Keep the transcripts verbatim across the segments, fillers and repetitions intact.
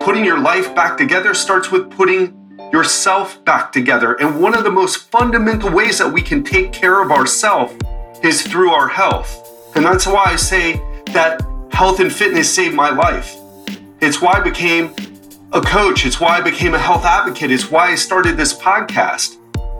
Putting your life back together starts with putting yourself back together. And one of the most fundamental ways that we can take care of ourselves is through our health. And that's why I say that health and fitness saved my life. It's why I became a coach. It's why I became a health advocate. It's why I started this podcast.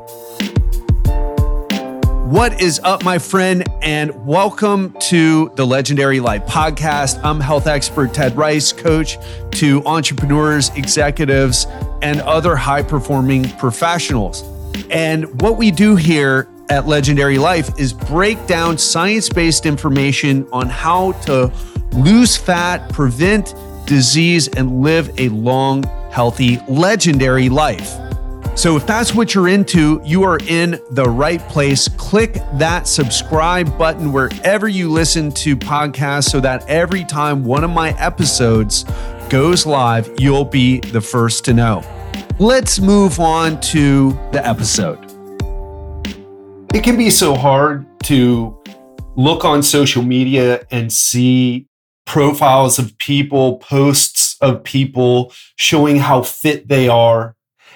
What is up, my friend, and welcome to the Legendary Life Podcast. I'm health expert Ted Rice, coach to entrepreneurs, executives, and other high-performing professionals. And what we do here at Legendary Life is break down science-based information on how to lose fat, prevent disease, and live a long, healthy, legendary life. So if that's what you're into, you are in the right place. Click that subscribe button wherever you listen to podcasts so that every time one of my episodes goes live, you'll be the first to know. Let's move on to the episode. It can be so hard to look on social media and see profiles of people, posts of people showing how fit they are.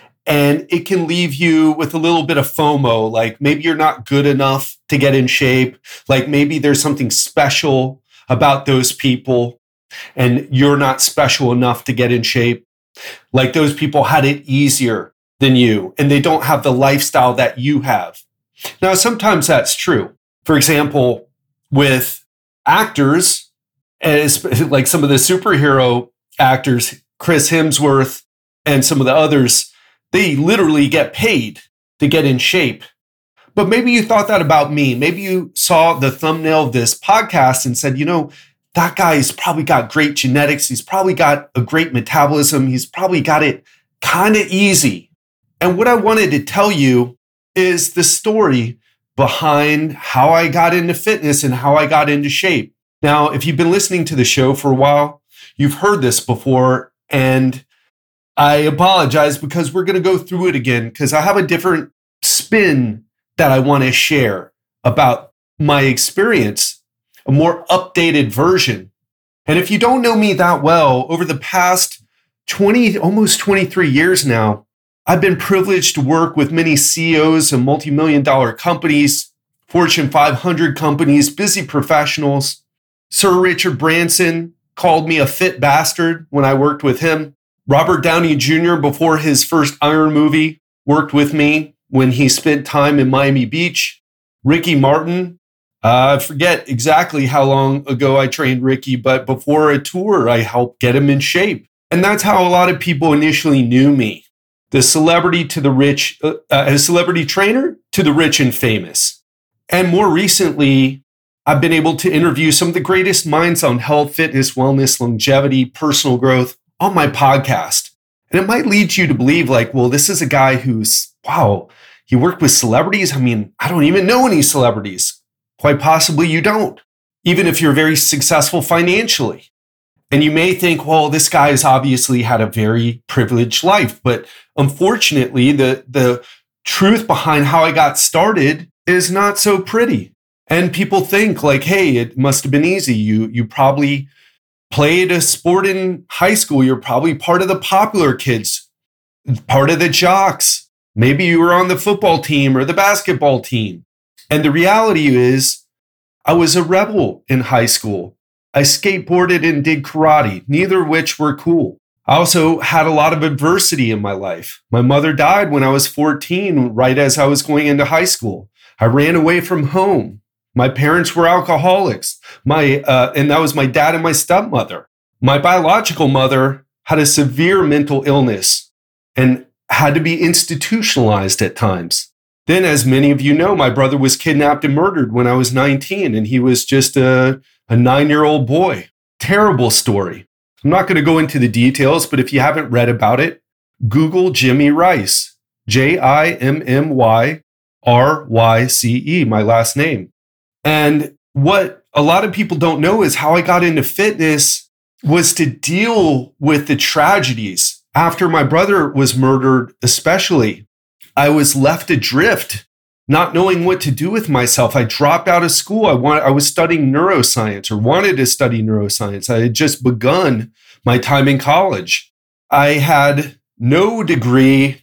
And it can leave you with a little bit of FOMO, like maybe you're not good enough to get in shape. Like maybe there's something special about those people and you're not special enough to get in shape. Like those people had it easier than you and they don't have the lifestyle that you have. Now, sometimes that's true. For example, with actors, as like some of the superhero actors, Chris Hemsworth and some of the others, they literally get paid to get in shape. But maybe you thought that about me. Maybe you saw the thumbnail of this podcast and said, you know, that guy's probably got great genetics. He's probably got a great metabolism. He's probably got it kind of easy. And what I wanted to tell you is the story behind how I got into fitness and how I got into shape. Now, if you've been listening to the show for a while, you've heard this before, and I apologize because we're going to go through it again because I have a different spin that I want to share about my experience, a more updated version. And if you don't know me that well, over the past twenty, almost twenty-three years now, I've been privileged to work with many C E Os of multi-million dollar companies, Fortune five hundred companies, busy professionals. Sir Richard Branson called me a fit bastard when I worked with him. Robert Downey Junior, before his first Iron movie, worked with me when he spent time in Miami Beach. Ricky Martin, uh, I forget exactly how long ago I trained Ricky, but before a tour, I helped get him in shape. And that's how a lot of people initially knew me. The celebrity to the rich, uh, a celebrity trainer to the rich and famous. And more recently, I've been able to interview some of the greatest minds on health, fitness, wellness, longevity, personal growth on my podcast. And it might lead you to believe like, well, this is a guy who's, wow, he worked with celebrities. I mean, I don't even know any celebrities. Quite possibly you don't, even if you're very successful financially. And you may think, well, this guy has obviously had a very privileged life. But unfortunately, the, the truth behind how I got started is not so pretty. And people think like, hey, it must have been easy. You, you probably played a sport in high school. You're probably part of the popular kids, part of the jocks. Maybe you were on the football team or the basketball team. And the reality is, I was a rebel in high school. I skateboarded and did karate, neither of which were cool. I also had a lot of adversity in my life. My mother died when I was fourteen, right as I was going into high school. I ran away from home. My parents were alcoholics. My uh, and that was my dad and my stepmother. My biological mother had a severe mental illness and had to be institutionalized at times. Then, as many of you know, my brother was kidnapped and murdered when I was nineteen, and he was just a, a nine-year-old boy. Terrible story. I'm not going to go into the details, but if you haven't read about it, Google Jimmy Rice, J I M M Y R Y C E, my last name. And what a lot of people don't know is how I got into fitness was to deal with the tragedies. After my brother was murdered, especially, I was left adrift, not knowing what to do with myself. I dropped out of school. I want, I was studying neuroscience or wanted to study neuroscience. I had just begun my time in college. I had no degree,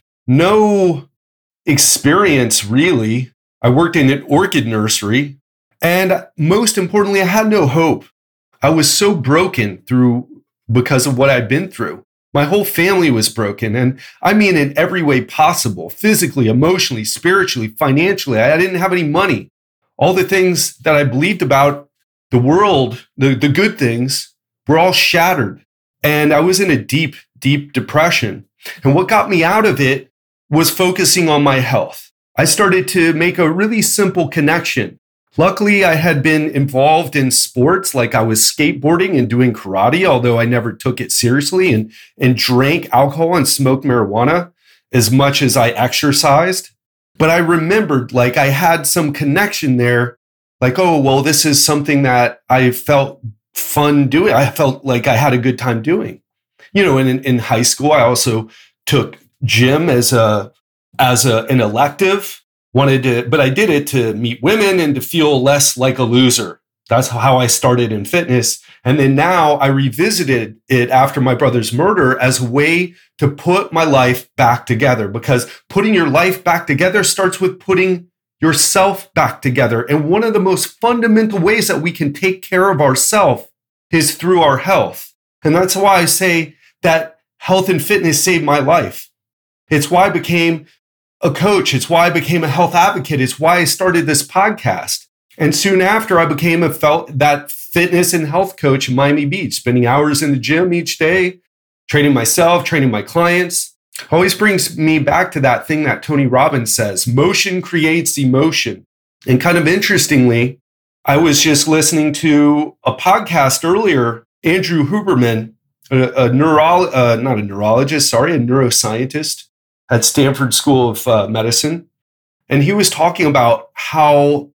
no experience really. I worked in an orchid nursery. And most importantly, I had no hope. I was so broken through because of what I'd been through. My whole family was broken. And I mean, in every way possible, physically, emotionally, spiritually, financially. I didn't have any money. All the things that I believed about the world, the, the good things, were all shattered. And I was in a deep, deep depression. And what got me out of it was focusing on my health. I started to make a really simple connection. Luckily, I had been involved in sports, like I was skateboarding and doing karate, although I never took it seriously, and, and drank alcohol and smoked marijuana as much as I exercised. But I remembered like I had some connection there, like, oh, well, this is something that I felt fun doing. I felt like I had a good time doing. You know, and in, in high school, I also took gym as a as a, an elective. Wanted to, but I did it to meet women and to feel less like a loser. That's how I started in fitness. And then now I revisited it after my brother's murder as a way to put my life back together, because putting your life back together starts with putting yourself back together. And one of the most fundamental ways that we can take care of ourselves is through our health. And that's why I say that health and fitness saved my life. It's why I became a coach. It's why I became a health advocate. It's why I started this podcast. And soon after, I became a felt that fitness and health coach in Miami Beach, spending hours in the gym each day, training myself, training my clients. Always brings me back to that thing that Tony Robbins says, motion creates emotion. And kind of interestingly, I was just listening to a podcast earlier, Andrew Huberman, a, a neuro, uh, not a neurologist, sorry, a neuroscientist at Stanford School of uh, Medicine. And he was talking about how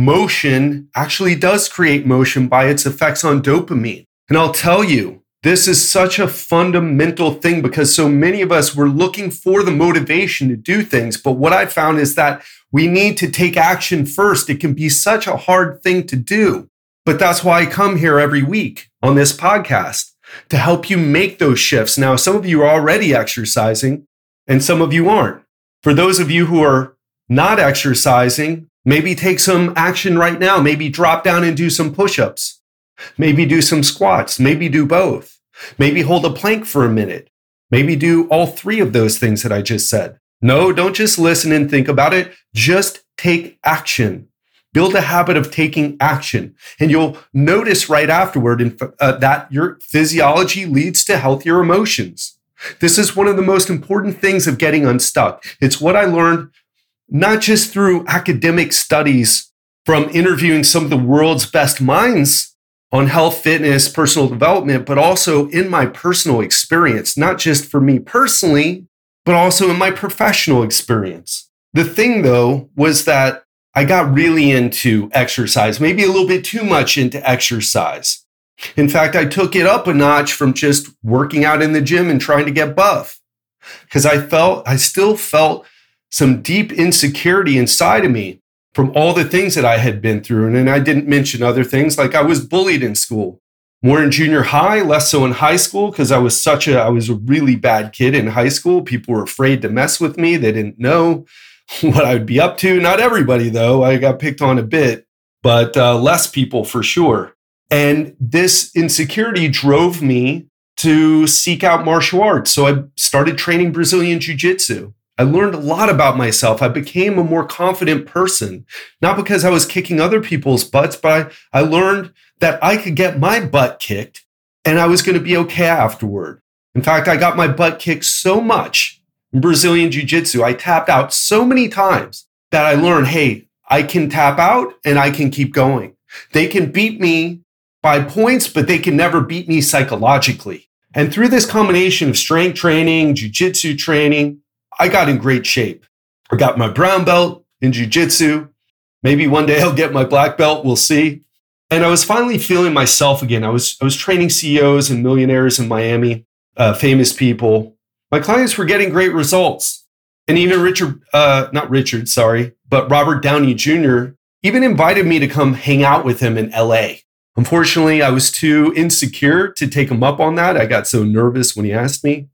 motion actually does create motion by its effects on dopamine. And I'll tell you, this is such a fundamental thing because so many of us were looking for the motivation to do things. But what I found is that we need to take action first. It can be such a hard thing to do. But that's why I come here every week on this podcast to help you make those shifts. Now, some of you are already exercising and some of you aren't. For those of you who are not exercising, maybe take some action right now. Maybe drop down and do some push-ups. Maybe do some squats. Maybe do both. Maybe hold a plank for a minute. Maybe do all three of those things that I just said. No, don't just listen and think about it. Just take action. Build a habit of taking action. And you'll notice right afterward in, uh, that your physiology leads to healthier emotions. This is one of the most important things of getting unstuck. It's what I learned not just through academic studies from interviewing some of the world's best minds on health, fitness, personal development, but also in my personal experience, not just for me personally, but also in my professional experience. The thing, though, was that I got really into exercise, maybe a little bit too much into exercise. In fact, I took it up a notch from just working out in the gym and trying to get buff because I felt, I still felt some deep insecurity inside of me from all the things that I had been through. And then I didn't mention other things like I was bullied in school, more in junior high, less so in high school because I was such a, I was a really bad kid in high school. People were afraid to mess with me. They didn't know what I would be up to. Not everybody, though. I got picked on a bit, but uh, less people for sure. And this insecurity drove me to seek out martial arts. So I started training Brazilian Jiu-Jitsu. I learned a lot about myself. I became a more confident person, not because I was kicking other people's butts, but I, I learned that I could get my butt kicked and I was going to be okay afterward. In fact, I got my butt kicked so much in Brazilian Jiu-Jitsu. I tapped out so many times that I learned, hey, I can tap out and I can keep going. They can beat me by points, but they can never beat me psychologically. And through this combination of strength training, jiu-jitsu training, I got in great shape. I got my brown belt in jiu-jitsu. Maybe one day I'll get my black belt. We'll see. And I was finally feeling myself again. I was, I was training C E Os and millionaires in Miami, uh, famous people. My clients were getting great results. And even Richard, uh, not Richard, sorry, but Robert Downey Junior even invited me to come hang out with him in L A. Unfortunately, I was too insecure to take him up on that. I got so nervous when he asked me.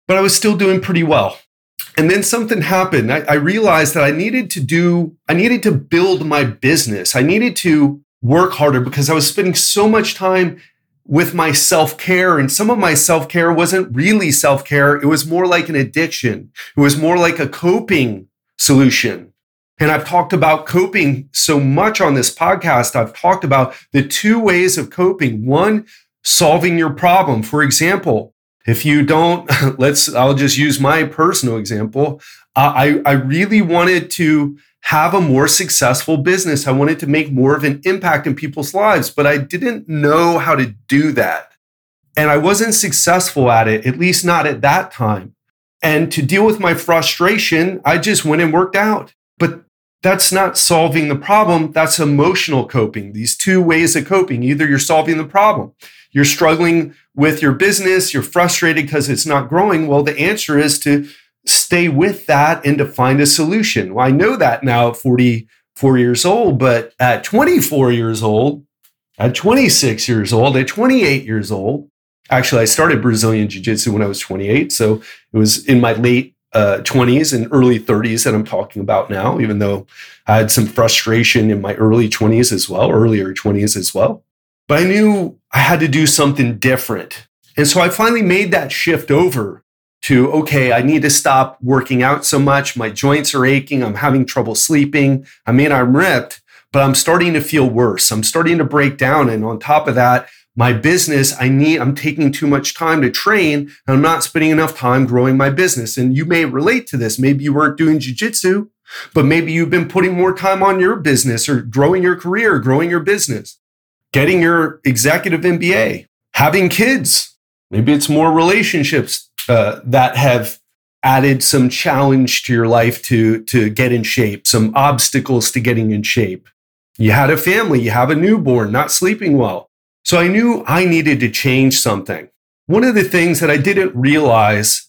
but I was still doing pretty well. And then something happened. I, I realized that I needed to do, I needed to build my business. I needed to work harder because I was spending so much time with my self-care, and some of my self-care wasn't really self-care. It was more like an addiction. It was more like a coping solution. And I've talked about coping so much on this podcast. I've talked about the two ways of coping. One, solving your problem. For example, if you don't, let's, I'll just use my personal example. Uh, I, I really wanted to have a more successful business. I wanted to make more of an impact in people's lives, but I didn't know how to do that. And I wasn't successful at it, at least not at that time. And to deal with my frustration, I just went and worked out. But that's not solving the problem. That's emotional coping. These two ways of coping. Either you're solving the problem, you're struggling with your business, you're frustrated because it's not growing. Well, the answer is to stay with that and to find a solution. Well, I know that now at forty-four years old, but at twenty-four years old, at twenty-six years old, at twenty-eight years old, actually, I started Brazilian Jiu-Jitsu when I was twenty-eight. So it was in my late uh, twenties and early thirties that I'm talking about now, even though I had some frustration in my early twenties as well, earlier twenties as well. But I knew I had to do something different. And so I finally made that shift over to, okay, I need to stop working out so much. My joints are aching. I'm having trouble sleeping. I mean, I'm ripped, but I'm starting to feel worse. I'm starting to break down. And on top of that, my business, I need, I'm taking too much time to train, and I'm not spending enough time growing my business. And you may relate to this. Maybe you weren't doing jiu-jitsu, but maybe you've been putting more time on your business or growing your career, growing your business, getting your executive M B A, having kids. Maybe it's more relationships uh, that have added some challenge to your life to, to get in shape, some obstacles to getting in shape. You had a family, you have a newborn, not sleeping well. So I knew I needed to change something. One of the things that I didn't realize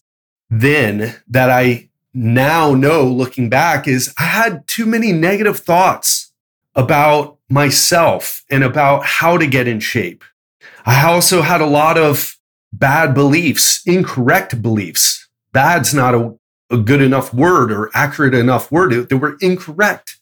then that I now know looking back is I had too many negative thoughts about myself and about how to get in shape. I also had a lot of bad beliefs, incorrect beliefs. Bad's not a, a good enough word or accurate enough word. They were incorrect.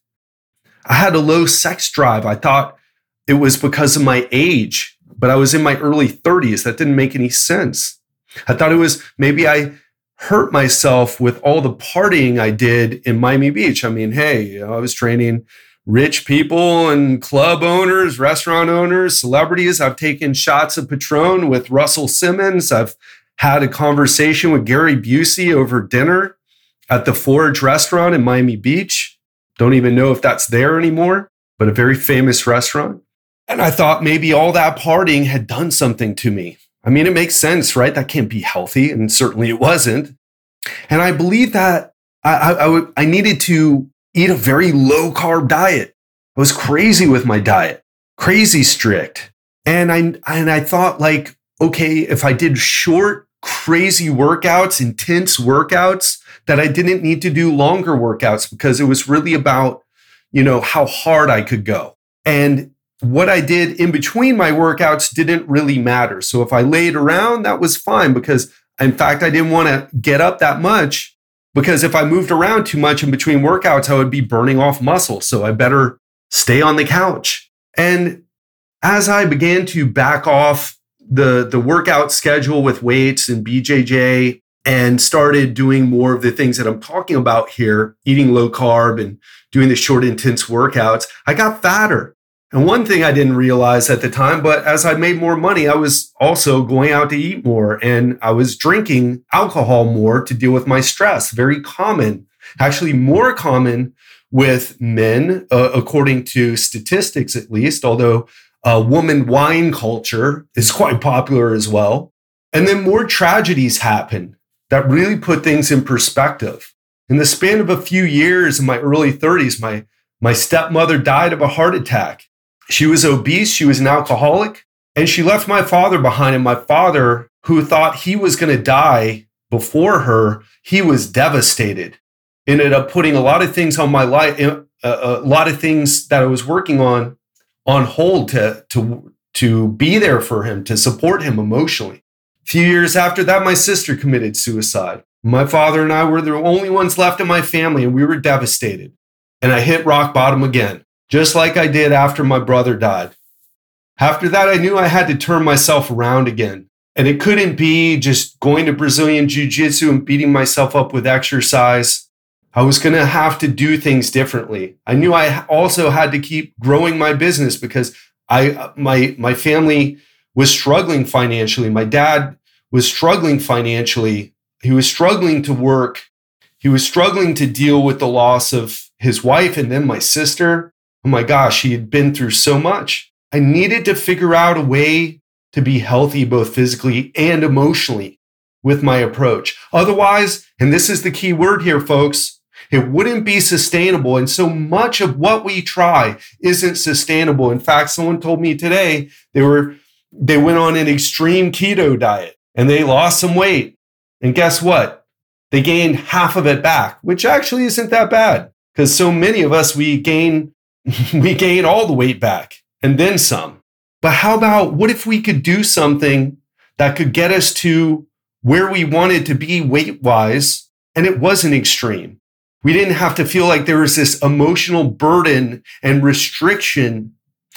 I had a low sex drive. I thought it was because of my age, but I was in my early thirties. That didn't make any sense. I thought it was maybe I hurt myself with all the partying I did in Miami Beach. I mean, hey, you know, I was training rich people and club owners, restaurant owners, celebrities. I've taken shots of Patron with Russell Simmons. I've had a conversation with Gary Busey over dinner at the Forge restaurant in Miami Beach. Don't even know if that's there anymore, but a very famous restaurant. And I thought maybe all that partying had done something to me. I mean, it makes sense, right? That can't be healthy. And certainly it wasn't. And I believe that I, I, I, I needed to eat a very low carb diet. I was crazy with my diet, crazy strict. And I, and I thought like, okay, if I did short, crazy workouts, intense workouts, that I didn't need to do longer workouts because it was really about, you know, how hard I could go. And what I did in between my workouts didn't really matter. So if I laid around, that was fine because in fact, I didn't want to get up that much because if I moved around too much in between workouts, I would be burning off muscle. So I better stay on the couch. And as I began to back off the, the workout schedule with weights and B J J and started doing more of the things that I'm talking about here, eating low carb and doing the short, intense workouts, I got fatter. And one thing I didn't realize at the time, but as I made more money, I was also going out to eat more and I was drinking alcohol more to deal with my stress. Very common, actually more common with men, uh, according to statistics at least, although uh, woman wine culture is quite popular as well. And then more tragedies happen that really put things in perspective. In the span of a few years in my early thirties, my, my stepmother died of a heart attack. She was obese, she was an alcoholic, and she left my father behind. And my father, who thought he was going to die before her, he was devastated. Ended up putting a lot of things on my life, a, a lot of things that I was working on, on hold to, to, to be there for him, to support him emotionally. A few years after that, my sister committed suicide. My father and I were the only ones left in my family, and we were devastated. And I hit rock bottom again, just like I did after my brother died. After that, I knew I had to turn myself around again. And it couldn't be just going to Brazilian Jiu-Jitsu and beating myself up with exercise. I was going to have to do things differently. I knew I also had to keep growing my business because I my my family was struggling financially. My dad was struggling financially. He was struggling to work. He was struggling to deal with the loss of his wife and then my sister. Oh my gosh, he had been through so much. I needed to figure out a way to be healthy, both physically and emotionally, with my approach. Otherwise, and this is the key word here, folks, it wouldn't be sustainable. And so much of what we try isn't sustainable. In fact, someone told me today they were they went on an extreme keto diet and they lost some weight. And guess what? They gained half of it back, which actually isn't that bad because so many of us, we gain, we gain all the weight back and then some. But how about what if we could do something that could get us to where we wanted to be weight-wise and it wasn't extreme? We didn't have to feel like there was this emotional burden and restriction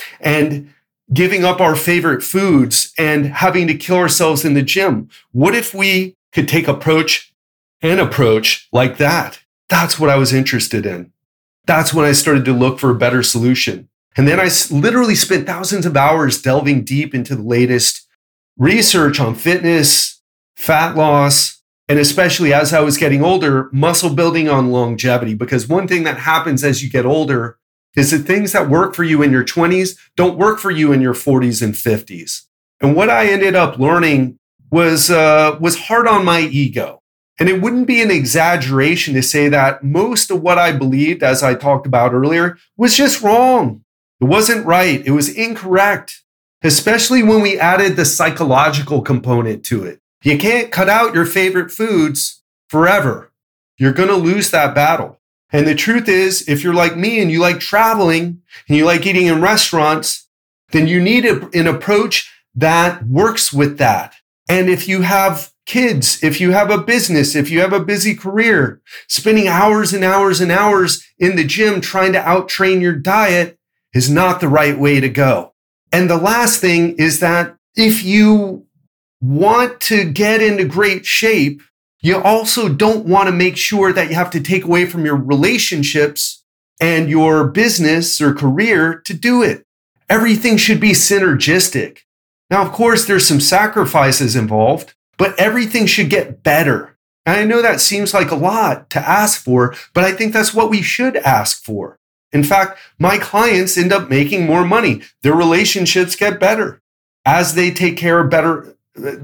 and giving up our favorite foods and having to kill ourselves in the gym. What if we could take approach an approach like that? That's what I was interested in. That's when I started to look for a better solution. And then I literally spent thousands of hours delving deep into the latest research on fitness, fat loss, and especially as I was getting older, muscle building on longevity. Because one thing that happens as you get older is that things that work for you in your twenties don't work for you in your forties and fifties. And what I ended up learning was, uh, was hard on my ego. And it wouldn't be an exaggeration to say that most of what I believed, as I talked about earlier, was just wrong. It wasn't right. It was incorrect, especially when we added the psychological component to it. You can't cut out your favorite foods forever. You're going to lose that battle. And the truth is, if you're like me and you like traveling and you like eating in restaurants, then you need a, an approach that works with that. And if you have kids, if you have a business, if you have a busy career, spending hours and hours and hours in the gym trying to outtrain your diet is not the right way to go. And the last thing is that if you want to get into great shape, you also don't want to make sure that you have to take away from your relationships and your business or career to do it. Everything should be synergistic. Now, of course, there's some sacrifices involved, but everything should get better. And I know that seems like a lot to ask for, but I think that's what we should ask for. In fact, my clients end up making more money. Their relationships get better as they take care of better,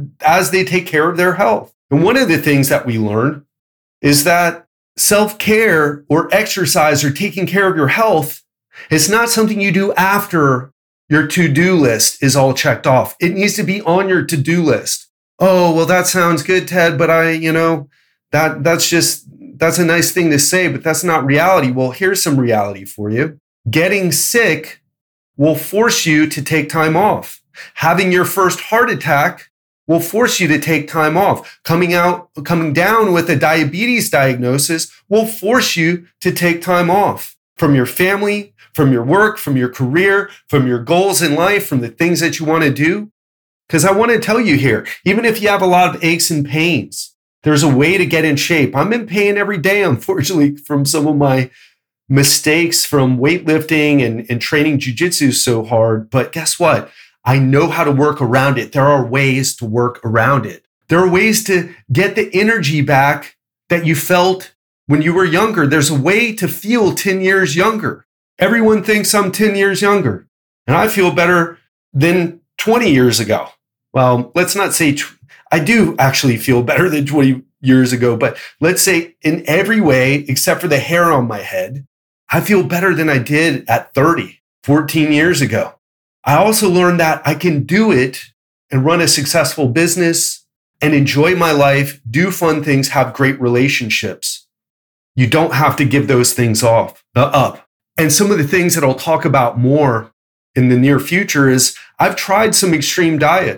as they take care of their health. And one of the things that we learned is that self-care or exercise or taking care of your health is not something you do after your to-do list is all checked off. It needs to be on your to-do list. Oh, well, that sounds good, Ted, but I, you know, that that's just, that's a nice thing to say, but that's not reality. Well, here's some reality for you. Getting sick will force you to take time off. Having your first heart attack will force you to take time off. Coming out, coming down with a diabetes diagnosis will force you to take time off from your family, from your work, from your career, from your goals in life, from the things that you want to do. Because I want to tell you here, even if you have a lot of aches and pains, there's a way to get in shape. I'm in pain every day, unfortunately, from some of my mistakes from weightlifting and, and training jiu-jitsu so hard. But guess what? I know how to work around it. There are ways to work around it. There are ways to get the energy back that you felt when you were younger. There's a way to feel ten years younger. Everyone thinks I'm ten years younger, and I feel better than twenty years ago. Well, let's not say, tw- I do actually feel better than twenty years ago, but let's say in every way, except for the hair on my head, I feel better than I did at thirty, fourteen years ago. I also learned that I can do it and run a successful business and enjoy my life, do fun things, have great relationships. You don't have to give those things off, uh, up. And some of the things that I'll talk about more in the near future is I've tried some extreme diets.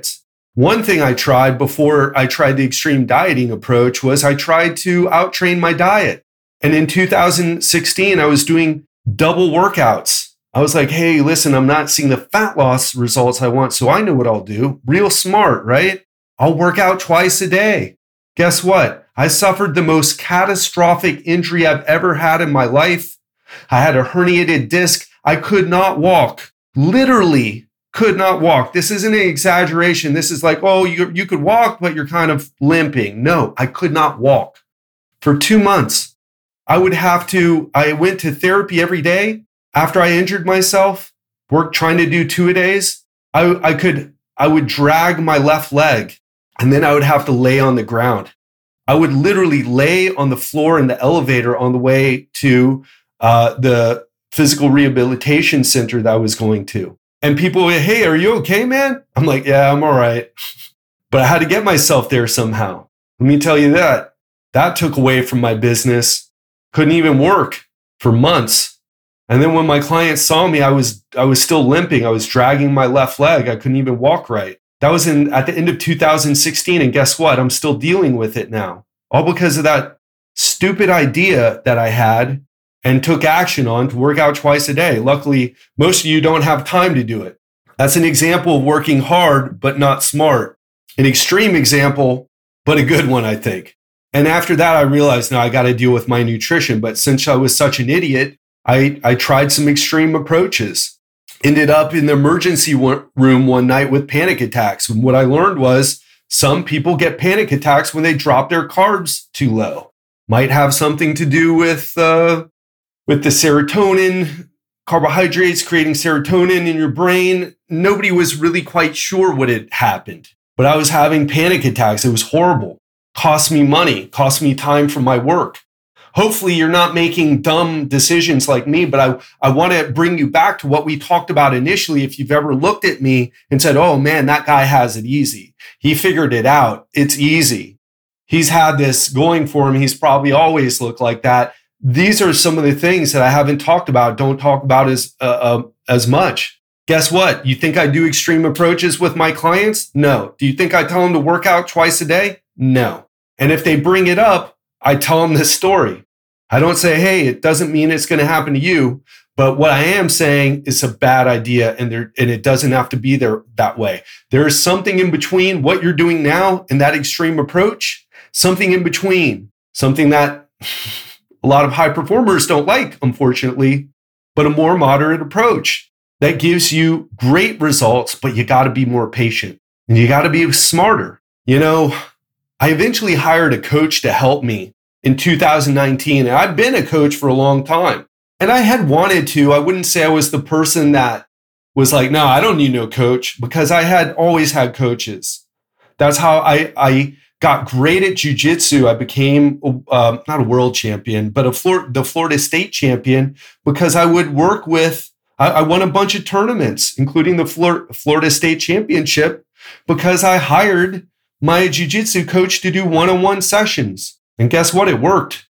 One thing I tried before I tried the extreme dieting approach was I tried to outtrain my diet. And in two thousand sixteen, I was doing double workouts. I was like, hey, listen, I'm not seeing the fat loss results I want, so I know what I'll do. Real smart, right? I'll work out twice a day. Guess what? I suffered the most catastrophic injury I've ever had in my life. I had a herniated disc. I could not walk. Literally could not walk. This isn't an exaggeration. This is like, oh, you, you could walk, but you're kind of limping. No, I could not walk. For two months, I would have to, I went to therapy every day. After I injured myself, worked trying to do two-a-days, I, I could, I would drag my left leg and then I would have to lay on the ground. I would literally lay on the floor in the elevator on the way to uh, the physical rehabilitation center that I was going to. And people would, hey, are you okay, man? I'm like, yeah, I'm all right. But I had to get myself there somehow. Let me tell you that. That took away from my business. Couldn't even work for months. And then when my clients saw me, I was I was still limping. I was dragging my left leg. I couldn't even walk right. That was in at the end of two thousand sixteen. And guess what? I'm still dealing with it now. All because of that stupid idea that I had and took action on to work out twice a day. Luckily, most of you don't have time to do it. That's an example of working hard, but not smart. An extreme example, but a good one, I think. And after that, I realized, now I got to deal with my nutrition. But since I was such an idiot, I, I tried some extreme approaches. Ended up in the emergency room one night with panic attacks. And what I learned was some people get panic attacks when they drop their carbs too low. Might have something to do with uh, with the serotonin, carbohydrates creating serotonin in your brain. Nobody was really quite sure what had happened. But I was having panic attacks. It was horrible. Cost me money, cost me time from my work. Hopefully you're not making dumb decisions like me, but I, I want to bring you back to what we talked about initially. If you've ever looked at me and said, oh man, that guy has it easy. He figured it out. It's easy. He's had this going for him. He's probably always looked like that. These are some of the things that I haven't talked about, don't talk about as, uh, uh, as much. Guess what? You think I do extreme approaches with my clients? No. Do you think I tell them to work out twice a day? No. And if they bring it up, I tell them this story. I don't say, hey, it doesn't mean it's going to happen to you. But what I am saying is a bad idea, and there, and it doesn't have to be there that way. There is something in between what you're doing now and that extreme approach, something in between, something that a lot of high performers don't like, unfortunately, but a more moderate approach that gives you great results, but you got to be more patient and you got to be smarter. You know, I eventually hired a coach to help me in two thousand nineteen. And I've been a coach for a long time. And I had wanted to, I wouldn't say I was the person that was like, no, I don't need no coach, because I had always had coaches. That's how I, I got great at jiu-jitsu. I became uh, not a world champion, but a Florida, the Florida State champion, because I would work with, I, I won a bunch of tournaments, including the Flor- Florida State Championship, because I hired my jiu-jitsu coach to do one-on-one sessions. And guess what? It worked.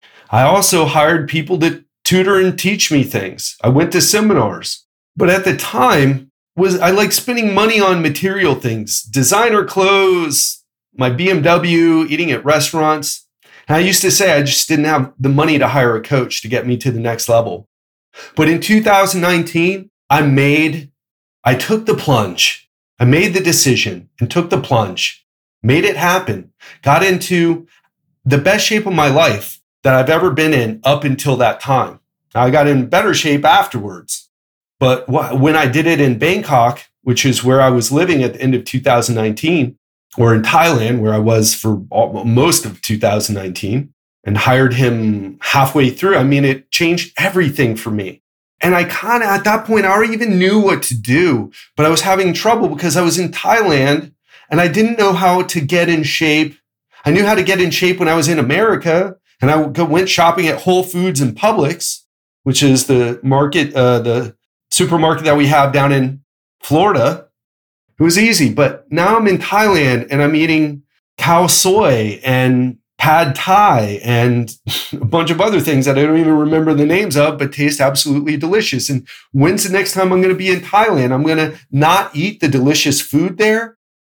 I also hired people to tutor and teach me things. I went to seminars. But at the time, was I like spending money on material things, designer clothes, my B M W, eating at restaurants. And I used to say I just didn't have the money to hire a coach to get me to the next level. But in two thousand nineteen, I made, I took the plunge. I made the decision and took the plunge, made it happen, got into the best shape of my life that I've ever been in up until that time. I got in better shape afterwards. But wh- when I did it in Bangkok, which is where I was living at the end of two thousand nineteen, or in Thailand, where I was for all, most of two thousand nineteen, and hired him halfway through, I mean, it changed everything for me. And I kind of, at that point, I already even knew what to do, but I was having trouble because I was in Thailand and I didn't know how to get in shape. I knew how to get in shape when I was in America, and I went shopping at Whole Foods and Publix, which is the market, uh, the supermarket that we have down in Florida. It was easy, but now I'm in Thailand and I'm eating cow soy and pad thai and a bunch of other things that I don't even remember the names of, but taste absolutely delicious. And when's the next time I'm going to be in Thailand? I'm going to not eat the delicious food there.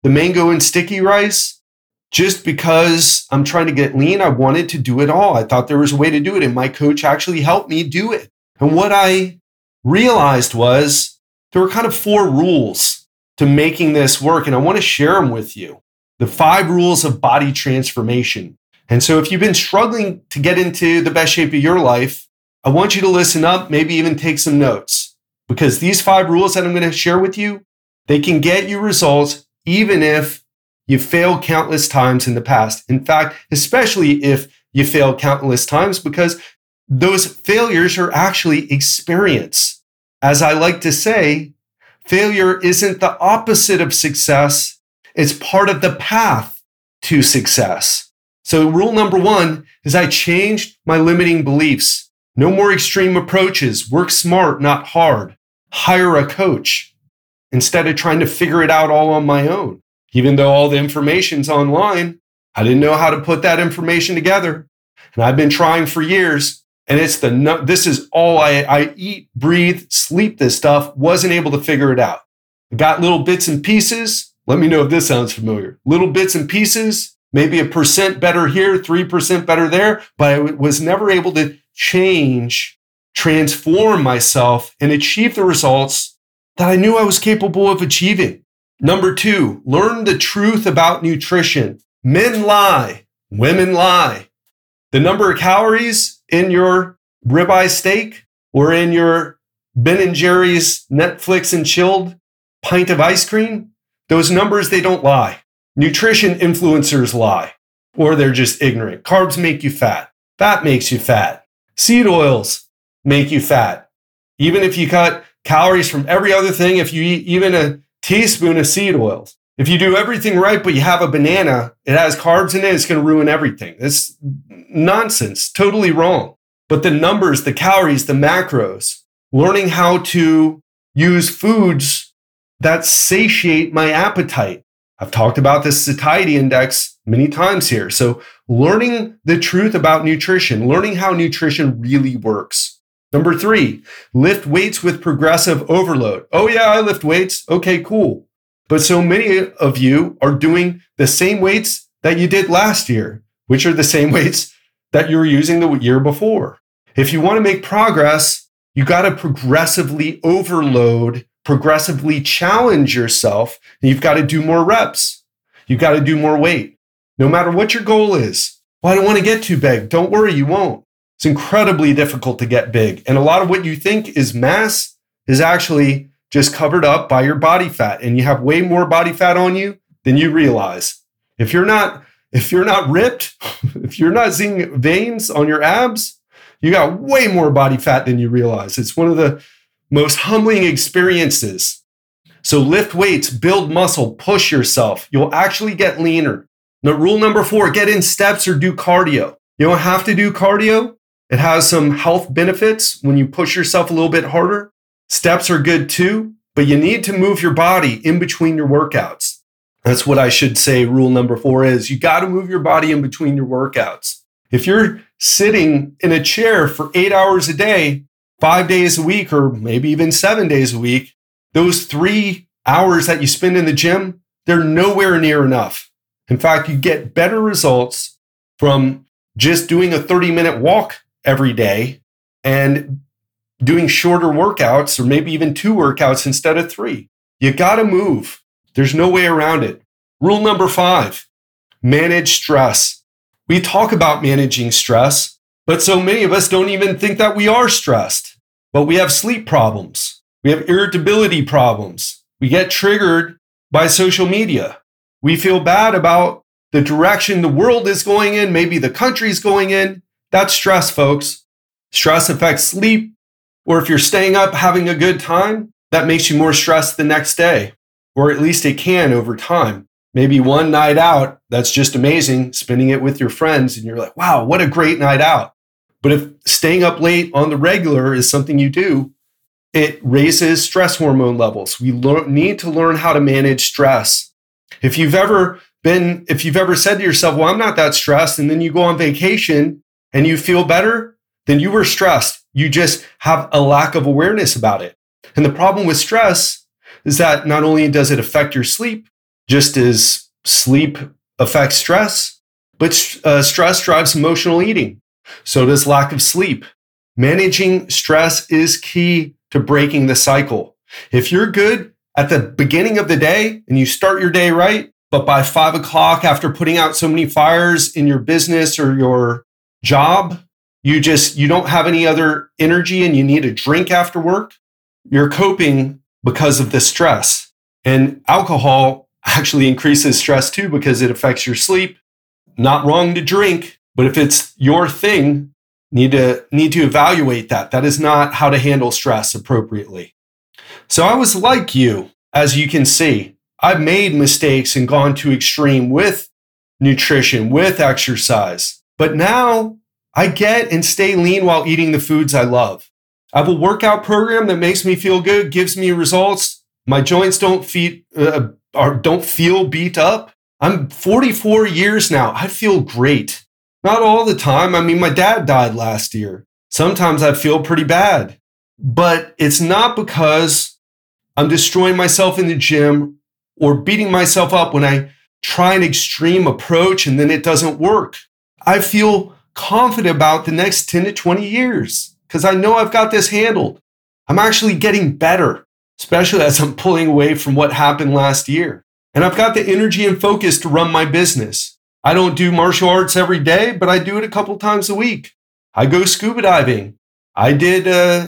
the mango and sticky rice, just because I'm trying to get lean. I wanted to do it all. I thought there was a way to do it, and my coach actually helped me do it. And what I realized was there were kind of four rules to making this work, and I want to share them with you. The five rules of body transformation. And so if you've been struggling to get into the best shape of your life, I want you to listen up, maybe even take some notes, because these five rules that I'm going to share with you, they can get you results even if you failed countless times in the past. In fact, especially if you failed countless times, because those failures are actually experience. As I like to say, failure isn't the opposite of success. It's part of the path to success. So rule number one is I changed my limiting beliefs. No more extreme approaches. Work smart, not hard. Hire a coach instead of trying to figure it out all on my own. Even though all the information's online, I didn't know how to put that information together. And I've been trying for years. And it's the, this is all I, I eat, breathe, sleep this stuff. Wasn't able to figure it out. I got little bits and pieces. Let me know if this sounds familiar. Little bits and pieces, maybe a percent better here, three percent better there. But I was never able to change, transform myself, and achieve the results that I knew I was capable of achieving. Number two, learn the truth about nutrition. Men lie, women lie. The number of calories in your ribeye steak or in your Ben and Jerry's Netflix and chilled pint of ice cream, those numbers, they don't lie. Nutrition influencers lie, or they're just ignorant. Carbs make you fat. Fat makes you fat. Seed oils make you fat. Even if you cut calories from every other thing, if you eat even a teaspoon of seed oils, if you do everything right, but you have a banana, it has carbs in it, it's going to ruin everything. That's nonsense, totally wrong. But the numbers, the calories, the macros, learning how to use foods that satiate my appetite. I've talked about the satiety index many times here. So learning the truth about nutrition, learning how nutrition really works. Number three, lift weights with progressive overload. Oh yeah, I lift weights. Okay, cool. But so many of you are doing the same weights that you did last year, which are the same weights that you were using the year before. If you want to make progress, you got to progressively overload, progressively challenge yourself, and you've got to do more reps. You've got to do more weight, no matter what your goal is. Well, I don't want to get too big. Don't worry, you won't. It's incredibly difficult to get big. And a lot of what you think is mass is actually just covered up by your body fat. And you have way more body fat on you than you realize. If you're not, if you're not ripped, if you're not seeing veins on your abs, you got way more body fat than you realize. It's one of the most humbling experiences. So lift weights, build muscle, push yourself. You'll actually get leaner. Now, rule number four, get in steps or do cardio. You don't have to do cardio. It has some health benefits when you push yourself a little bit harder. Steps are good too, but you need to move your body in between your workouts. That's what I should say rule number four is. You got to move your body in between your workouts. If you're sitting in a chair for eight hours a day, five days a week, or maybe even seven days a week, those three hours that you spend in the gym, they're nowhere near enough. In fact, you get better results from just doing a thirty minute walk every day and doing shorter workouts, or maybe even two workouts instead of three. You got to move. There's no way around it. Rule number five, manage stress. We talk about managing stress, but so many of us don't even think that we are stressed. But we have sleep problems. We have irritability problems. We get triggered by social media. We feel bad about the direction the world is going in, maybe the country's going in. That's stress, folks. Stress affects sleep, or if you're staying up having a good time, that makes you more stressed the next day, or at least it can over time. Maybe one night out, that's just amazing, spending it with your friends, and you're like, wow, what a great night out. But if staying up late on the regular is something you do, it raises stress hormone levels. We lo- need to learn how to manage stress. If you've ever been, if you've ever said to yourself, well, I'm not that stressed, and then you go on vacation and you feel better, then you were stressed. You just have a lack of awareness about it. And the problem with stress is that not only does it affect your sleep, just as sleep affects stress, but uh, stress drives emotional eating. So does lack of sleep. Managing stress is key to breaking the cycle. If you're good at the beginning of the day and you start your day right, but by five o'clock after putting out so many fires in your business or your job, you just, you don't have any other energy and you need a drink after work, you're coping because of the stress. And alcohol actually increases stress too because it affects your sleep. Not wrong to drink, but if it's your thing, need to need to evaluate that. That is not how to handle stress appropriately. So I was like you, as you can see. I've made mistakes and gone to extreme with nutrition, with exercise. But now I get and stay lean while eating the foods I love. I have a workout program that makes me feel good, gives me results. My joints don't feel, uh, or don't feel beat up. I'm forty-four years now. I feel great. Not all the time. I mean, my dad died last year. Sometimes I feel pretty bad. But it's not because I'm destroying myself in the gym or beating myself up when I try an extreme approach and then it doesn't work. I feel confident about the next ten to twenty years because I know I've got this handled. I'm actually getting better, especially as I'm pulling away from what happened last year. And I've got the energy and focus to run my business. I don't do martial arts every day, but I do it a couple times a week. I go scuba diving. I did, uh,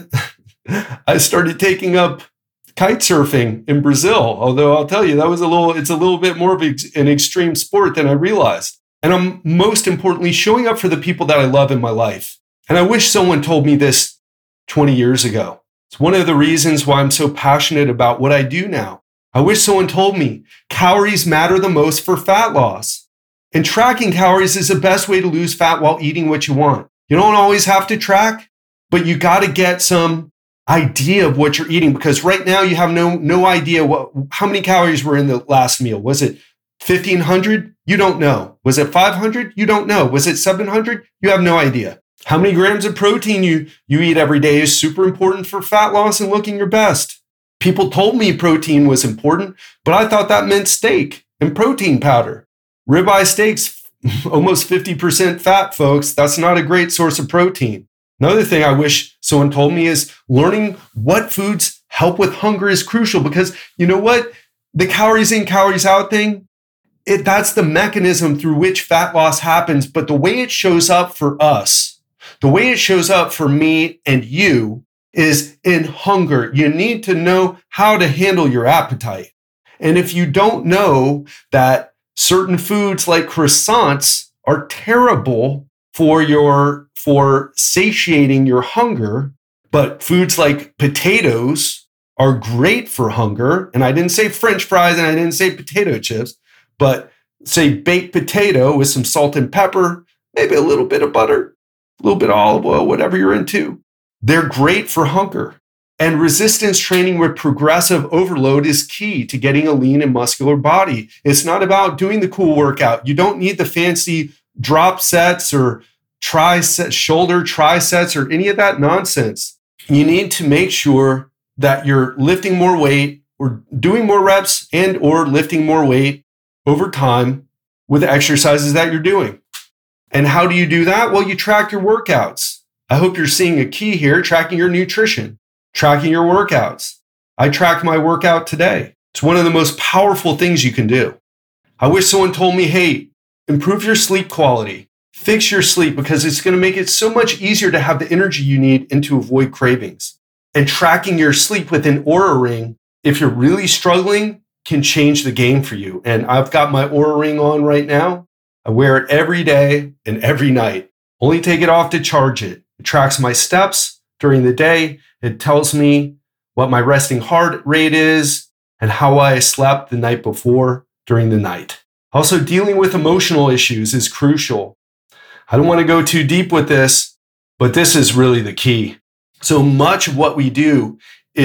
I started taking up kite surfing in Brazil, although I'll tell you, that was a little, it's a little bit more of an extreme sport than I realized. And I'm most importantly showing up for the people that I love in my life. And I wish someone told me this twenty years ago. It's one of the reasons why I'm so passionate about what I do now. I wish someone told me calories matter the most for fat loss. And tracking calories is the best way to lose fat while eating what you want. You don't always have to track, but you got to get some idea of what you're eating because right now you have no, no idea what, how many calories were in the last meal. Was it fifteen hundred? You don't know. Was it five hundred? You don't know. Was it seven hundred? You have no idea. How many grams of protein you, you eat every day is super important for fat loss and looking your best. People told me protein was important, but I thought that meant steak and protein powder. Ribeye steaks, almost fifty percent fat, folks. That's not a great source of protein. Another thing I wish someone told me is learning what foods help with hunger is crucial because you know what? The calories in, calories out thing, it, that's the mechanism through which fat loss happens. But the way it shows up for us, the way it shows up for me and you is in hunger. You need to know how to handle your appetite. And if you don't know that certain foods like croissants are terrible for your for satiating your hunger, but foods like potatoes are great for hunger. And I didn't say French fries and I didn't say potato chips, but say baked potato with some salt and pepper, maybe a little bit of butter, a little bit of olive oil, whatever you're into. They're great for hunger. And resistance training with progressive overload is key to getting a lean and muscular body. It's not about doing the cool workout. You don't need the fancy drop sets or tricep, shoulder trisets or any of that nonsense. You need to make sure that you're lifting more weight or doing more reps and or lifting more weight over time with the exercises that you're doing. And how do you do that? Well, you track your workouts. I hope you're seeing a key here, tracking your nutrition, tracking your workouts. I tracked my workout today. It's one of the most powerful things you can do. I wish someone told me, hey, improve your sleep quality, fix your sleep because it's going to make it so much easier to have the energy you need and to avoid cravings. And tracking your sleep with an Oura Ring, if you're really struggling, can change the game for you. And I've got my Oura Ring on right now. I wear it every day and every night. Only take it off to charge it. It tracks my steps during the day. It tells me what my resting heart rate is and how I slept the night before during the night. Also, dealing with emotional issues is crucial. I don't want to go too deep with this, but this is really the key. So much of what we do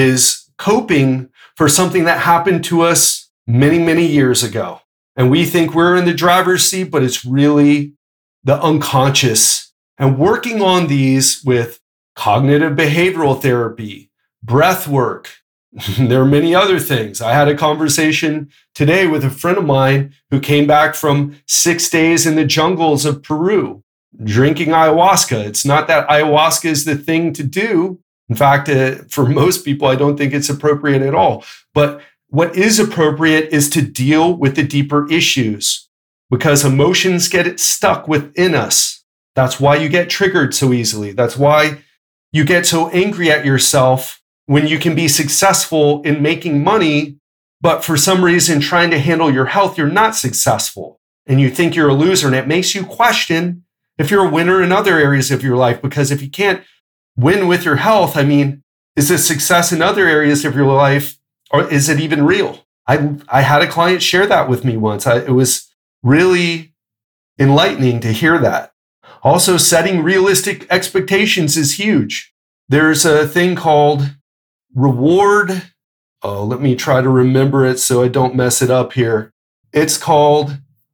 is coping for something that happened to us many, many years ago. And we think we're in the driver's seat, but it's really the unconscious. And working on these with cognitive behavioral therapy, breath work, There are many other things. I had a conversation today with a friend of mine who came back from six days in the jungles of Peru, drinking ayahuasca. It's not that ayahuasca is the thing to do. In fact, uh, for most people, I don't think it's appropriate at all. But what is appropriate is to deal with the deeper issues, because emotions get stuck within us. That's why you get triggered so easily. That's why you get so angry at yourself when you can be successful in making money, but for some reason trying to handle your health, you're not successful and you think you're a loser. And it makes you question if you're a winner in other areas of your life, because if you can't win with your health, I mean, is the success in other areas of your life, or is it even real? I, I had a client share that with me once. I, it was really enlightening to hear that. Also, setting realistic expectations is huge. There's a thing called reward. Oh, let me try to remember it so I don't mess it up here. It's called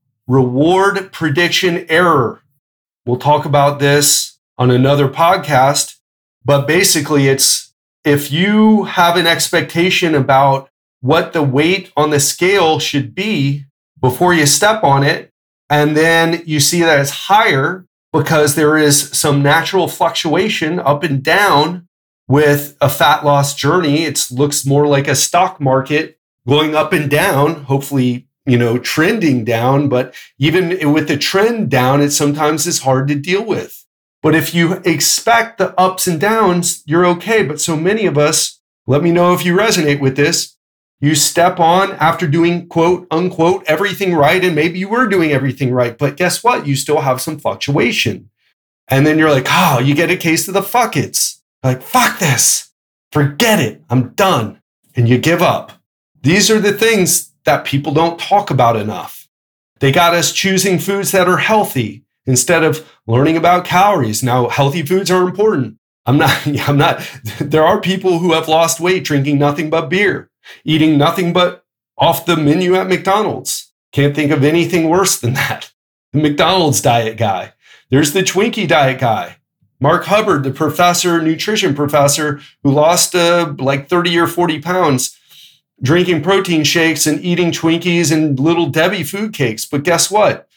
reward prediction error. We'll talk about this on another podcast, but basically it's if you have an expectation about what the weight on the scale should be before you step on it, and then you see that it's higher because there is some natural fluctuation up and down with a fat loss journey. It looks more like a stock market going up and down, hopefully, you know, trending down. But even with the trend down, it sometimes is hard to deal with. But if you expect the ups and downs, you're okay. But so many of us, let me know if you resonate with this. You step on after doing quote unquote everything right. And maybe you were doing everything right. But guess what? You still have some fluctuation. And then you're like, oh, you get a case of the fuck it's. Like, fuck this. Forget it. I'm done. And you give up. These are the things that people don't talk about enough. They got us choosing foods that are healthy instead of learning about calories. Now, healthy foods are important. I'm not, I'm not, there are people who have lost weight drinking nothing but beer, eating nothing but off the menu at McDonald's. Can't think of anything worse than that. The McDonald's diet guy. There's the Twinkie diet guy. Mark Hubbard, the professor, nutrition professor, who lost uh, like thirty or forty pounds drinking protein shakes and eating Twinkies and Little Debbie food cakes. But guess what?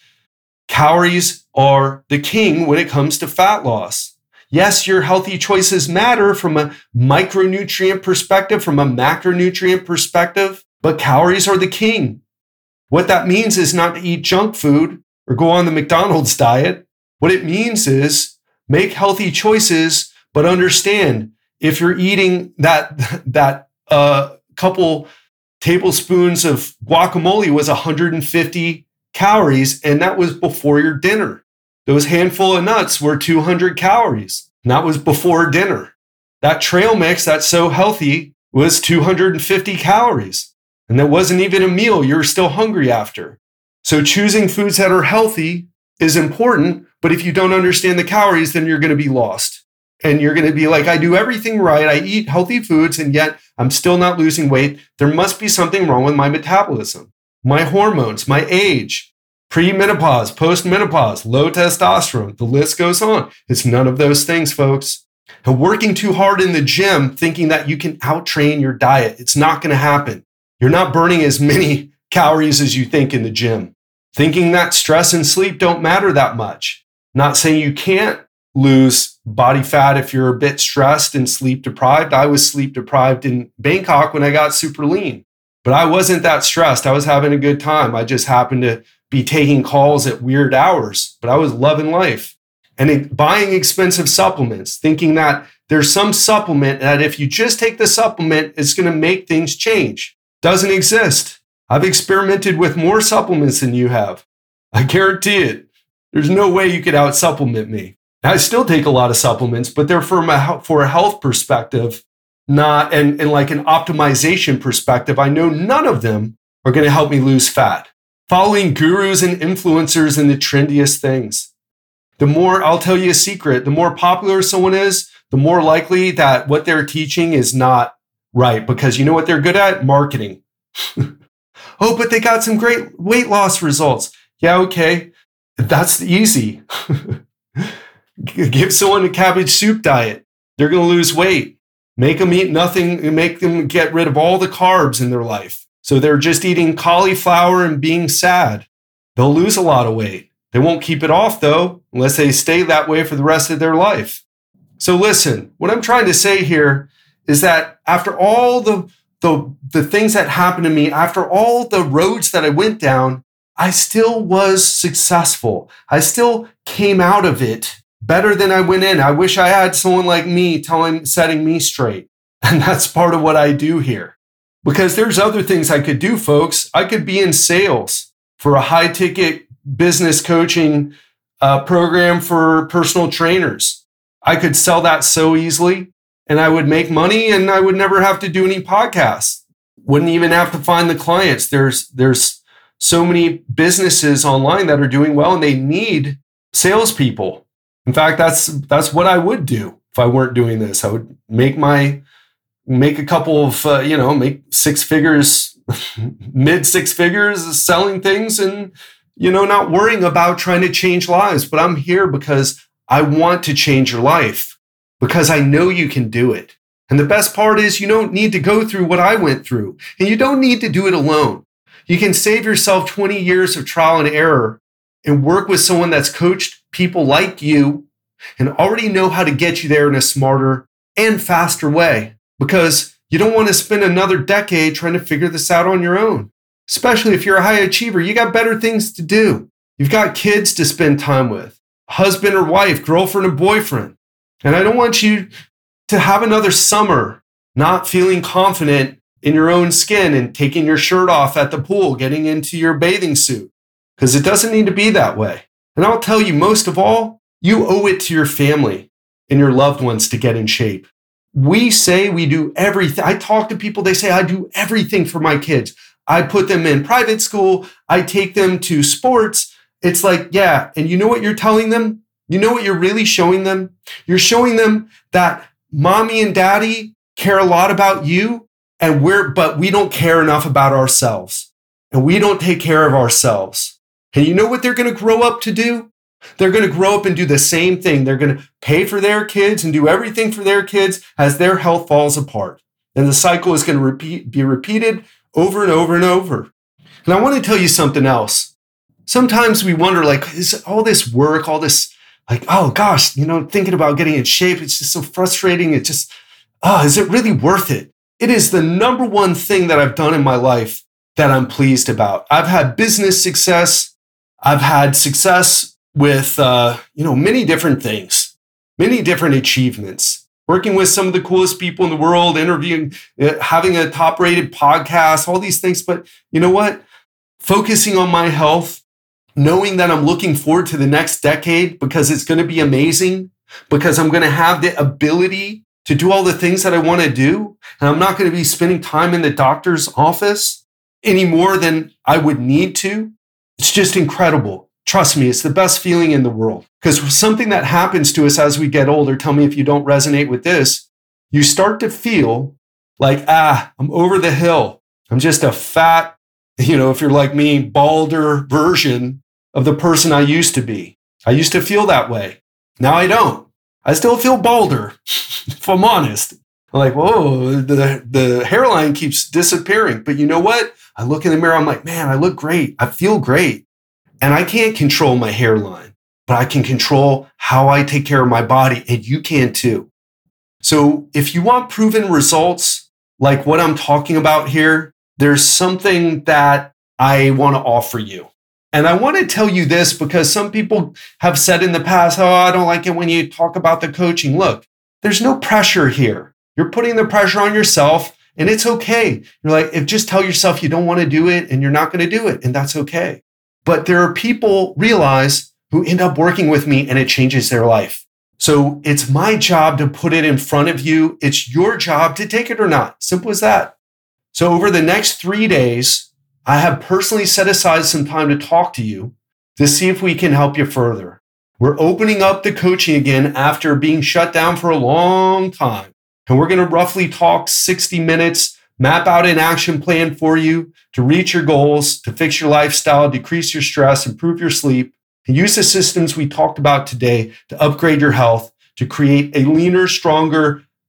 Calories are the king when it comes to fat loss. Yes, your healthy choices matter from a micronutrient perspective, from a macronutrient perspective, but calories are the king. What that means is not to eat junk food or go on the McDonald's diet. What it means is make healthy choices, but understand if you're eating that, that uh, couple tablespoons of guacamole was one hundred fifty calories, and that was before your dinner. Those handful of nuts were two hundred calories, and that was before dinner. That trail mix that's so healthy was two hundred fifty calories, and that wasn't even a meal. You're still hungry after. So choosing foods that are healthy is important, but if you don't understand the calories, then you're going to be lost. And you're going to be like, I do everything right. I eat healthy foods, and yet I'm still not losing weight. There must be something wrong with my metabolism, my hormones, my age, pre-menopause, post-menopause, low testosterone. The list goes on. It's none of those things, folks. And working too hard in the gym, thinking that you can out-train your diet, it's not going to happen. You're not burning as many calories as you think in the gym. Thinking that stress and sleep don't matter that much. Not saying you can't lose body fat if you're a bit stressed and sleep deprived. I was sleep deprived in Bangkok when I got super lean, but I wasn't that stressed. I was having a good time. I just happened to be taking calls at weird hours, but I was loving life. And it, buying expensive supplements, thinking that there's some supplement that if you just take the supplement, it's going to make things change. Doesn't exist. I've experimented with more supplements than you have. I guarantee it. There's no way you could out-supplement me. I still take a lot of supplements, but they're from a, for a health perspective, not and, and like an optimization perspective. I know none of them are going to help me lose fat. Following gurus and influencers and the trendiest things. The more, I'll tell you a secret, the more popular someone is, the more likely that what they're teaching is not right, because you know what they're good at? Marketing. Oh, but they got some great weight loss results. Yeah, okay. That's easy. Give someone a cabbage soup diet. They're going to lose weight. Make them eat nothing and make them get rid of all the carbs in their life. So they're just eating cauliflower and being sad. They'll lose a lot of weight. They won't keep it off though, unless they stay that way for the rest of their life. So listen, what I'm trying to say here is that after all the, the, the things that happened to me, after all the roads that I went down, I still was successful. I still came out of it better than I went in. I wish I had someone like me telling, setting me straight. And that's part of what I do here. Because there's other things I could do, folks. I could be in sales for a high ticket business coaching uh, program for personal trainers. I could sell that so easily and I would make money and I would never have to do any podcasts. Wouldn't even have to find the clients. There's, there's so many businesses online that are doing well and they need salespeople. In fact, that's that's what I would do if I weren't doing this. I would make my make a couple of uh, you know make six figures, mid six figures, selling things, and you know not worrying about trying to change lives. But I'm here because I want to change your life because I know you can do it. And the best part is you don't need to go through what I went through, and you don't need to do it alone. You can save yourself twenty years of trial and error and work with someone that's coached people like you and already know how to get you there in a smarter and faster way, because you don't want to spend another decade trying to figure this out on your own. Especially if you're a high achiever, you got better things to do. You've got kids to spend time with, husband or wife, girlfriend or boyfriend. And I don't want you to have another summer not feeling confident in your own skin and taking your shirt off at the pool, getting into your bathing suit, because it doesn't need to be that way. And I'll tell you, most of all, you owe it to your family and your loved ones to get in shape. We say we do everything. I talk to people, they say, I do everything for my kids. I put them in private school. I take them to sports. It's like, yeah. And you know what you're telling them? You know what you're really showing them? You're showing them that mommy and daddy care a lot about you, and we're, but we don't care enough about ourselves, and we don't take care of ourselves. And you know what they're going to grow up to do? They're going to grow up and do the same thing. They're going to pay for their kids and do everything for their kids as their health falls apart. And the cycle is going to repeat, be repeated over and over and over. And I want to tell you something else. Sometimes we wonder, like, is all this work, all this, like, oh gosh, you know, thinking about getting in shape, it's just so frustrating. It just, oh, is it really worth it? It is the number one thing that I've done in my life that I'm pleased about. I've had business success. I've had success with, uh, you know, many different things, many different achievements, working with some of the coolest people in the world, interviewing, uh, having a top rated podcast, all these things. But you know what? Focusing on my health, knowing that I'm looking forward to the next decade because it's going to be amazing, because I'm going to have the ability to do all the things that I want to do. And I'm not going to be spending time in the doctor's office any more than I would need to. It's just incredible. Trust me, it's the best feeling in the world. Because something that happens to us as we get older, tell me if you don't resonate with this, you start to feel like, ah, I'm over the hill. I'm just a fat, you know, if you're like me, balder version of the person I used to be. I used to feel that way. Now I don't. I still feel balder, if I'm honest. I'm like, whoa, the, the hairline keeps disappearing. But you know what? I look in the mirror, I'm like, man, I look great. I feel great. And I can't control my hairline, but I can control how I take care of my body, and you can too. So if you want proven results like what I'm talking about here, there's something that I want to offer you. And I want to tell you this because some people have said in the past, oh, I don't like it when you talk about the coaching. Look, there's no pressure here. You're putting the pressure on yourself, and it's okay. You're like, if just tell yourself you don't want to do it and you're not going to do it, and that's okay. But there are people, realize, who end up working with me and it changes their life. So it's my job to put it in front of you. It's your job to take it or not. Simple as that. So over the next three days, I have personally set aside some time to talk to you to see if we can help you further. We're opening up the coaching again after being shut down for a long time. And we're going to roughly talk sixty minutes, map out an action plan for you to reach your goals, to fix your lifestyle, decrease your stress, improve your sleep, and use the systems we talked about today to upgrade your health, to create a leaner, stronger,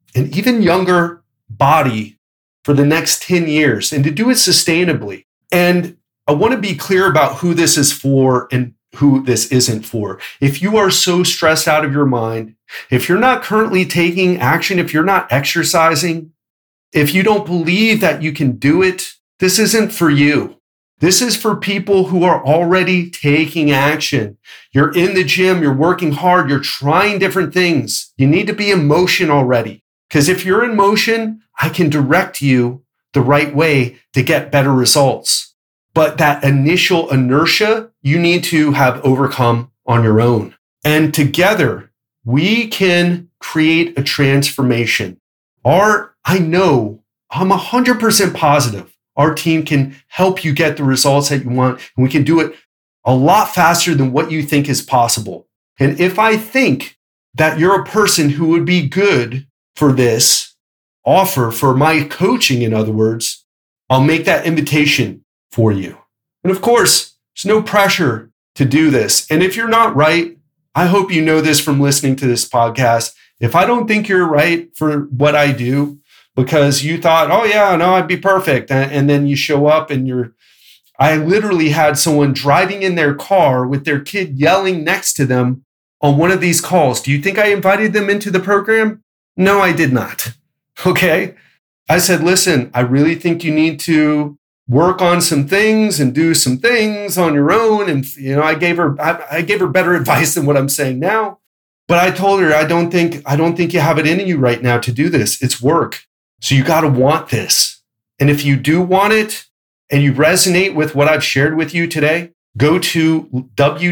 and even younger body for the next ten years and to do it sustainably. And I want to be clear about who this is for and who this isn't for. If you are so stressed out of your mind, if you're not currently taking action, if you're not exercising, if you don't believe that you can do it, this isn't for you. This is for people who are already taking action. You're in the gym, you're working hard, you're trying different things. You need to be in motion already. Because if you're in motion, I can direct you the right way to get better results. But that initial inertia, you need to have overcome on your own. And together, we can create a transformation. Our, I know, I'm one hundred percent positive our team can help you get the results that you want, and we can do it a lot faster than what you think is possible. And if I think that you're a person who would be good for this offer, for my coaching, in other words, I'll make that invitation for you. And of course, there's no pressure to do this. And if you're not right, I hope you know this from listening to this podcast. If I don't think you're right for what I do, because you thought, oh yeah, no, I'd be perfect. And then you show up and you're, I literally had someone driving in their car with their kid yelling next to them on one of these calls. Do you think I invited them into the program? No, I did not. Okay. I said, listen, I really think you need to work on some things and do some things on your own. And, you know, I gave her, I, I gave her better advice than what I'm saying now. But I told her, I don't think, I don't think you have it in you right now to do this. It's work. So you got to want this. And if you do want it and you resonate with what I've shared with you today, go to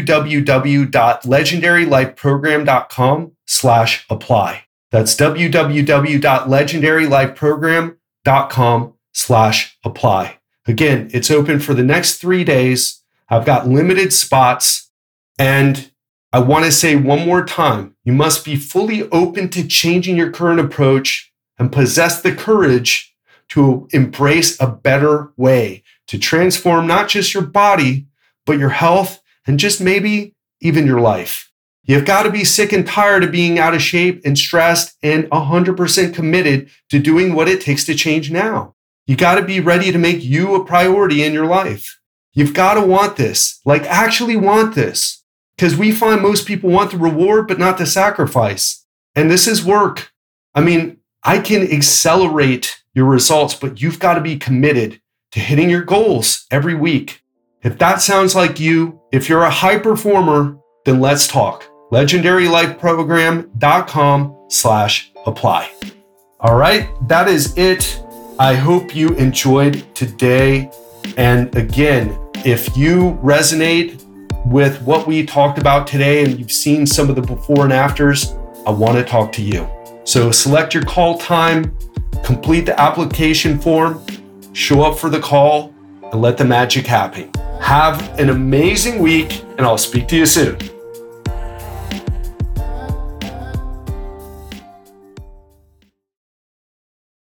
www.legendarylifeprogram.com slash apply. That's www.legendarylifeprogram.com slash apply. Again, it's open for the next three days. I've got limited spots. And I want to say one more time, you must be fully open to changing your current approach and possess the courage to embrace a better way to transform not just your body, but your health and just maybe even your life. You've got to be sick and tired of being out of shape and stressed and one hundred percent committed to doing what it takes to change now. You got to be ready to make you a priority in your life. You've got to want this, like actually want this, because we find most people want the reward, but not the sacrifice. And this is work. I mean, I can accelerate your results, but you've got to be committed to hitting your goals every week. If that sounds like you, if you're a high performer, then let's talk. legendarylifeprogram.com slash apply. All right, that is it. I hope you enjoyed today. And again, if you resonate with what we talked about today and you've seen some of the before and afters, I want to talk to you. So select your call time, complete the application form, show up for the call, and let the magic happen. Have an amazing week, and I'll speak to you soon.